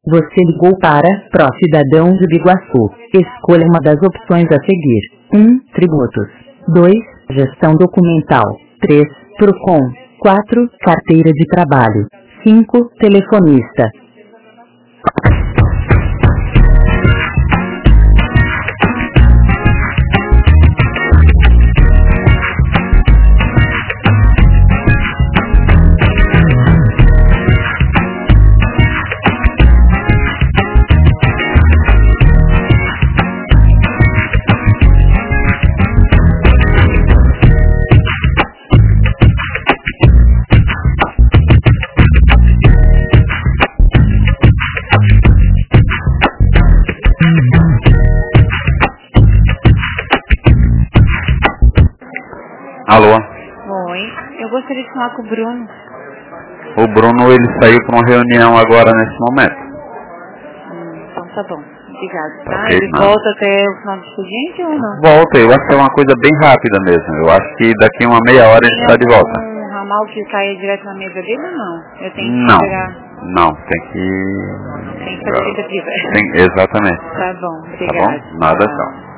Você ligou para Pró-Cidadão de Biguaçu. Escolha uma das opções a seguir. 1. Tributos. 2. Gestão documental. 3. Procon. 4. Carteira de trabalho. 5. Telefonista. Alô? Oi, eu gostaria de falar com o Bruno. O Bruno, ele saiu para uma reunião agora nesse momento. Então tá bom, obrigado, tá? Ok, Ele não. volta até o final do expediente ou não? Volta, eu acho que é uma coisa bem rápida mesmo. Eu acho que daqui uma meia hora ele está de volta. Tem um ramal que caia direto na mesa dele ou não? Eu tenho que Não, esperar. não, tem que... Tem que fazer tentativa. Exatamente. Tá bom, Tá obrigado. bom? Nada, tchau.